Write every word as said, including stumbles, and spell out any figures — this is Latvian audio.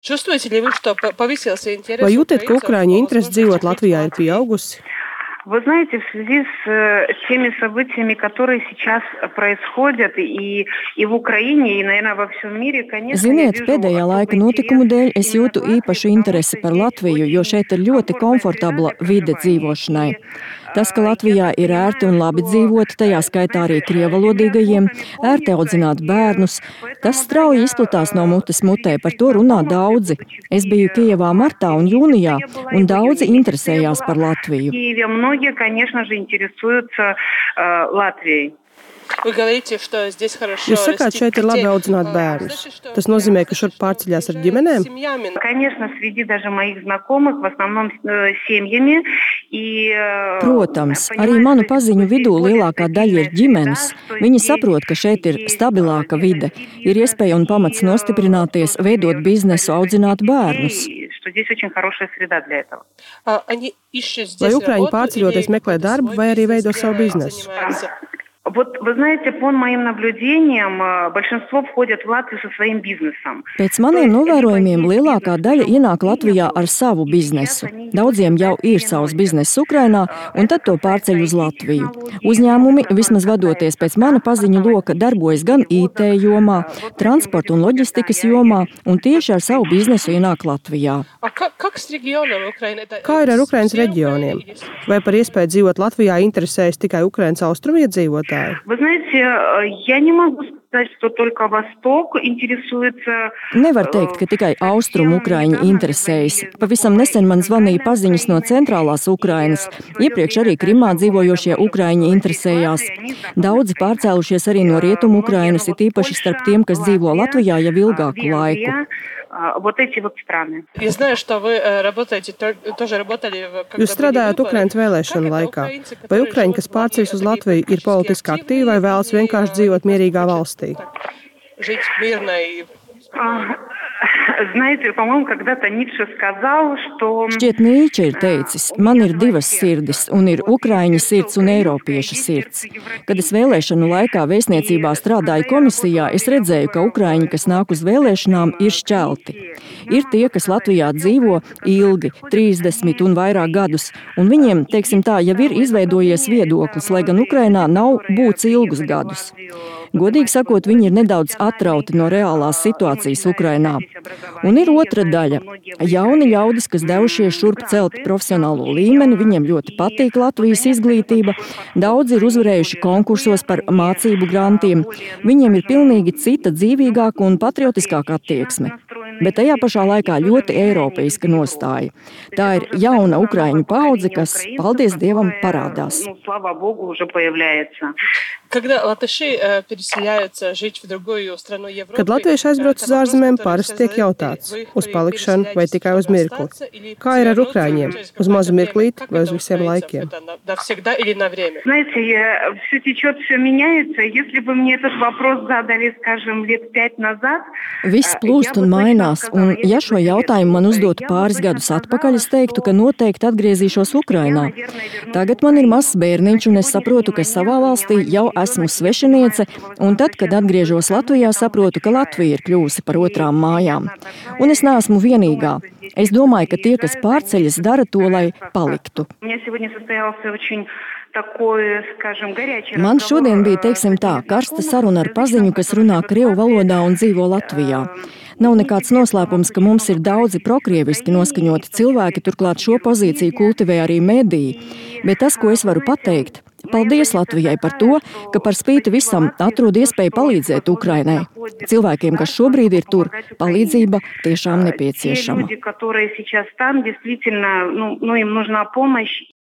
Vai jūtat, ka ukraiņu interese dzīvot Latvijā ir pieaugusi? Вы знаете, в связи с э, теми событиями, которые сейчас происходят и, и в Ukraiне, и, наверное, во всем мире, конечно... Ziniet, pēdējā laika notikumu dēļ es jūtu īpašu interesi par Latviju, jo šeit ir ļoti komfortabla vide dzīvošanai. Tas, ka Latvijā ir ērti un labi dzīvot, tajā skaitā arī krievalodīgajiem, ērti audzināt bērnus, tas strauji izplatās no mutes mutē, par to runā daudzi. Es biju Kijevā martā un jūnijā, un daudzi interesējās par Latviju. Многие, конечно же, интересуются э, Латвией. Jūs sakāt, šeit ir labi audzināt bērnus. Tas nozīmē, ka šurp pārceļās ar ģimenēm? Конечно, среди даже моих знакомых, в основном э, семьями. И, э, Protams, arī manu paziņu vidū lielākā daļa ir ģimenes. Viņi saprot, ka šeit ir stabilāka vide, ir iespēja un pamats nostiprināties, veidot biznesu, audzināt bērnus. Vai ukraiņi pārceļoties meklē darbu vai arī veido savu biznesu? Вот, вы знаете, по моим наблюдениям, большинство входят в Латвию со своим бизнесом. Pēc maniem novērojumiem lielākā daļa ienāk Latvijā ar savu biznesu. Daudziem jau ir savs bizness Ukrainā, un tad to pārceļ uz Latviju. Uzņēmumi, vismaz vadoties pēc mana paziņu loka, darbojas gan I T jomā, transporta un loģistikas jomā, un tieši ar savu biznesu ienāk Latvijā. Kā ir ar Ukrainas reģioniem? Vai par iespēju dzīvot Latvijā interesējas tikai Ukrainas austrumiedzīvotāji? Вы знаете, я не могу сказать, что только Восток интересуется... Nevar teikt, ka tikai austrumu Ukraiņi interesējas. Pavisam nesen man zvanīja paziņas no centrālās Ukrainas. Iepriekš arī Krimā dzīvojošie Ukraiņi interesējās. Daudzi pārcēlušies arī no rietumu Ukrainas, it īpaši starp tiem, kas dzīvo Latvijā jau ilgāku laiku. Вот эти вот страны. Jūs strādājat Ukrainas vēlēšanu laikā. Vai Ukraiņi, kas pārceļas uz Latviju, ir politiski aktīvi vai vēlas vienkārši dzīvot mierīgā valstī? Знаете, по-моему, когда-то Ницше сказал, что... Šķiet, Nīče ir teicis, man ir divas sirdis, un ir ukraiņa sirds un eiropieša sirds. Kad es vēlēšanu laikā vēstniecībā strādāju komisijā, es redzēju, ka ukraiņi, kas nāk uz vēlēšanām, ir šķelti. Ir tie, kas Latvijā dzīvo ilgi, trīsdesmit un vairāk gadus, un viņiem, teiksim tā, jau ir izveidojies viedoklis, lai gan Ukrainā nav būts ilgus gadus. Godīgi sakot, viņi ir nedaudz atrauti no reālās situācijas Ukrainā. Un ir otra daļa. Jauni ļaudis, kas devušies šurp celt profesionālo līmeni, viņiem ļoti patīk Latvijas izglītība. Daudzi ir uzvarējuši konkursos par mācību grantiem. Viņiem ir pilnīgi cita dzīvīgāka un patriotiskāka attieksme. Bet tajā pašā laikā ļoti eiropeiska nostāja. Tā ir jauna ukraiņu paudze, kas, paldies Dievam, parādās. Kad latvieši aizbrauc uz ārzemēm, parasti tiek jautāts uz palikšanu vai tikai uz mirkli. Kā ir ar ukraiņiem? Uz mazu mirklīti vai uz visiem laikiem? Знаете, все течет, все меняется. Если бы мне этот вопрос задали, скажем, лет пять назад... Viss plūst un mainās, un ja šo jautājumu man uzdotu pāris gadus atpakaļ, es teiktu, ka noteikti atgriezīšos Ukrainā. Tagad man ir mazs bērniņš, un es saprotu, ka savā valstī jau esmu svešiniece, un tad, kad atgriežos Latvijā, saprotu, ka Latvija ir kļuvusi par otrām mājām. Un es neesmu vienīgā. Es domāju, ka tie, kas pārceļas, dara to, lai paliktu. Man šodien bija, teiksim tā, karsta saruna ar paziņu, kas runā krievu valodā un dzīvo Latvijā. Nav nekāds noslēpums, ka mums ir daudzi prokrieviski noskaņoti cilvēki, turklāt šo pozīciju kultivē arī mediji. Bet tas, ko es varu pateikt, paldies Latvijai par to, ka par spīti visam atrod iespēju palīdzēt Ukrainai. Cilvēkiem, kas šobrīd ir tur, palīdzība tiešām nepieciešama.